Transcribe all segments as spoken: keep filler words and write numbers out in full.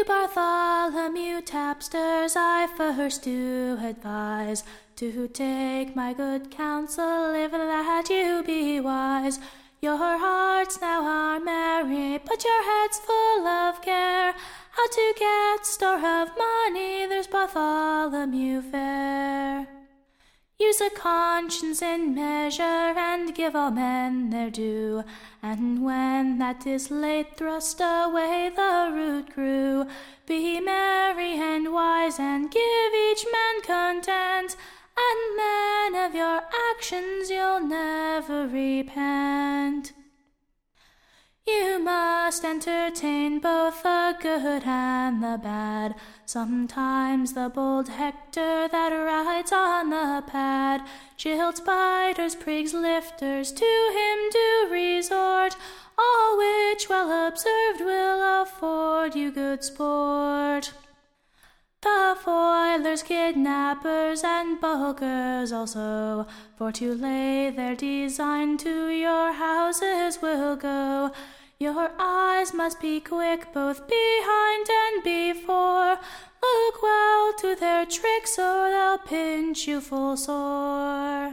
Bartholomew tapsters I first do advise to take my good counsel, if that you be wise. Your hearts now are merry, but your head's full of care. How to get store of money, there's Bartholomew fair. Use a conscience in measure, and give all men their due, and when that is late, thrust away the rude crew. Be merry and wise, and give each man content, and men of your actions you'll never repent. You must entertain both the good and the bad. Sometimes the bold Hector that rides on the pad, jilts, biters, prigs, lifters, to him do resort, all which well observed will afford you good sport. The foilers, kidnappers, and bulkers also, for to lay their design to your houses will go. Your eyes must be quick both behind and before. Look well to their tricks, or they'll pinch you full sore.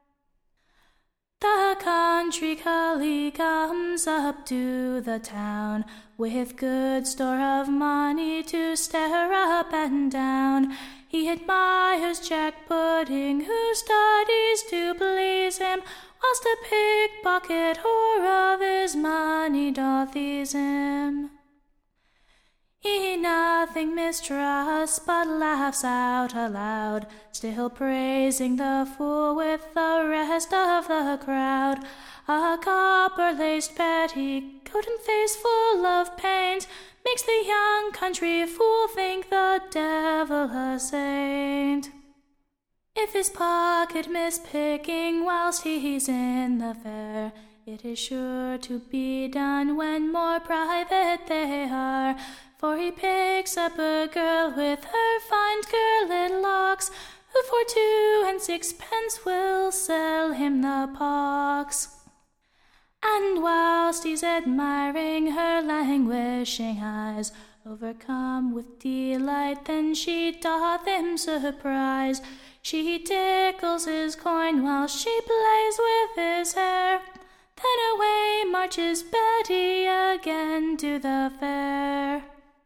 The country collie comes up to the town, with good store of money to stare up and down. He admires Jack Pudding, who studies to please him, whilst a pickpocket whore of his money doth ease him. He nothing mistrusts, but laughs out aloud, still praising the fool with the rest of the crowd. A copper-laced petticoat and face full of paint makes the young country fool think the devil a saint. If his pocket mispicking whilst he's in the fair, it is sure to be done when more private they are. For he picks up a girl with her fine curled locks, who for two and sixpence will sell him the pox. And whilst he's admiring her languishing eyes, overcome with delight, then she doth him surprise. She tickles his coin while she plays with his hair, then away marches Betty again to the fair.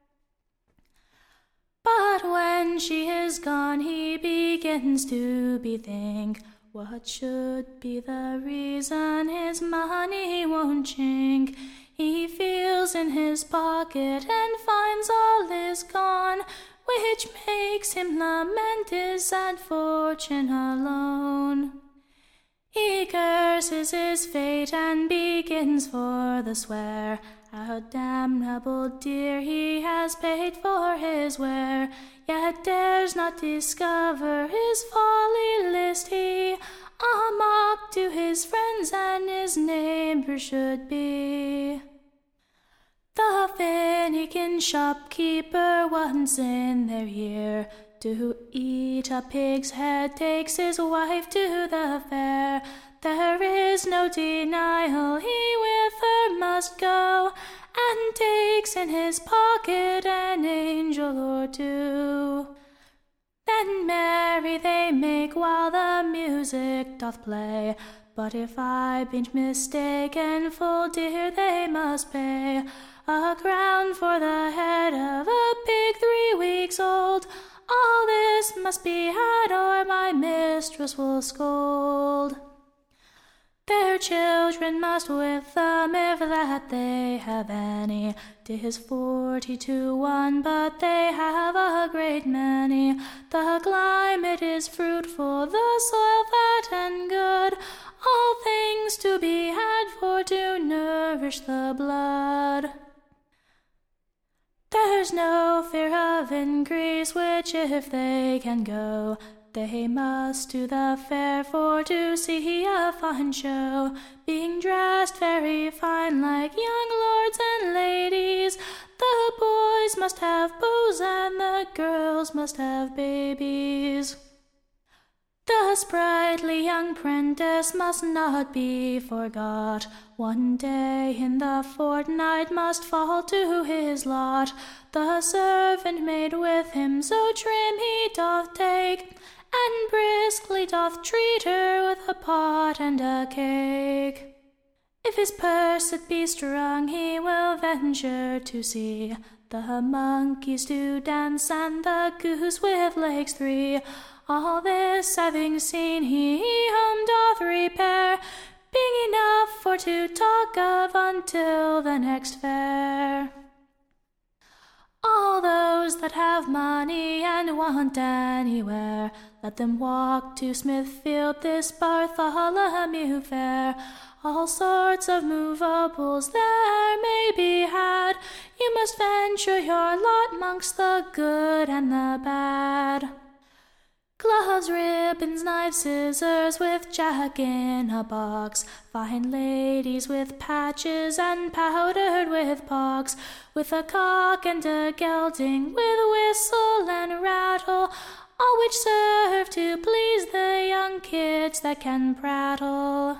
But when she is gone, he begins to bethink what should be the reason his money won't chink. He feels in his pocket and finds all is gone, which makes him lament his sad fortune alone. He curses his fate and begins for the swear, how damnable dear he has paid for his ware, yet dares not discover his folly lest he a mock to his friends and his neighbors should be. The finikin shopkeeper once in their year to eat a pig's head takes his wife to the fair. There is no denial he with her must go, and takes in his pocket an angel or two. Then merry they make while the music doth play, but if I be'nt mistaken, full dear they must pay. A crown for the head of a pig three weeks old. All this must be had, or my mistress will scold. Their children must with them, if that they have any. 'Tis forty to one, but they have a great many. The climate is fruitful, the soil fat and good, all things to be had for to nourish the blood. There's no fear of increase, which if they can go, they must to the fair for to see a fine show. Being dressed very fine like young lords and ladies, the boys must have bows and the girls must have babies. The sprightly young prentice must not be forgot. One day in the fortnight must fall to his lot. The servant maid with him so trim he doth take, and briskly doth treat her with a pot and a cake. If his purse it be strong, he will venture to see the monkeys to dance and the goose with legs three. All this having seen, he home doth repair, being enough for to talk of until the next fair. All those that have money and want anywhere, let them walk to Smithfield this Bartholomew fair. All sorts of movables there may be had. You must venture your lot mongst the good and the bad. Gloves, ribbons, knives, scissors with jack-in-a-box, fine ladies with patches and powdered with pox, with a cock and a gelding, with whistle and rattle, all which serve to please the young kids that can prattle.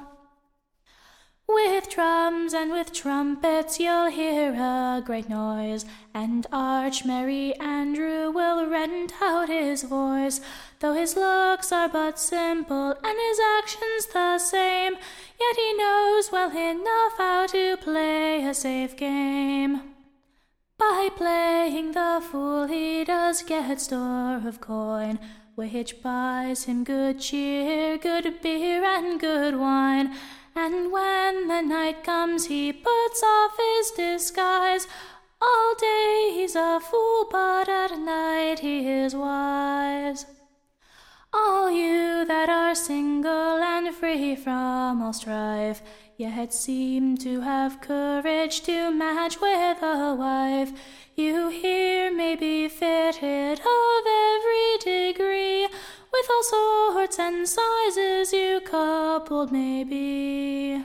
With drums and with trumpets you'll hear a great noise, and arch Merry Andrew will rend out his voice. Though his looks are but simple and his actions the same, yet he knows well enough how to play a safe game. By playing the fool he does get store of coin, which buys him good cheer, good beer, and good wine. And when the night comes he puts off his disguise. All day he's a fool, but at night he is wise. All you that are single and free from all strife, yet seem to have courage to match with a wife, you here may be fitted of every degree, with all sorts and sizes you coupled may be.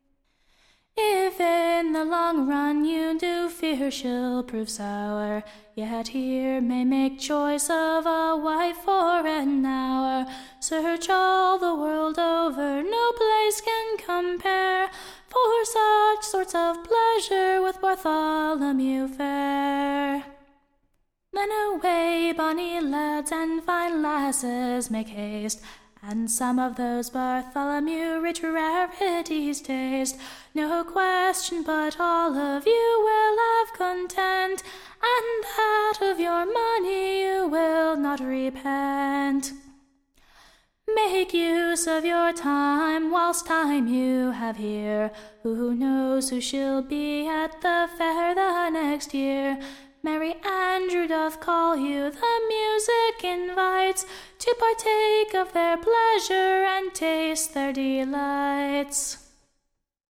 If in the long run you do fear she'll prove sour, yet here may make choice of a wife for an hour. Search all the world over, no place can compare, for such sorts of pleasure with Bartholomew fair. Then away, bonny lads and fine lasses, make haste, and some of those Bartholomew rich rarities taste. No question but all of you will have content, and that of your money you will not repent. Make use of your time whilst time you have here. Who knows who she'll be at the fair the next year? Merry Andrew doth call you, the music invites, to partake of their pleasure and taste their delights.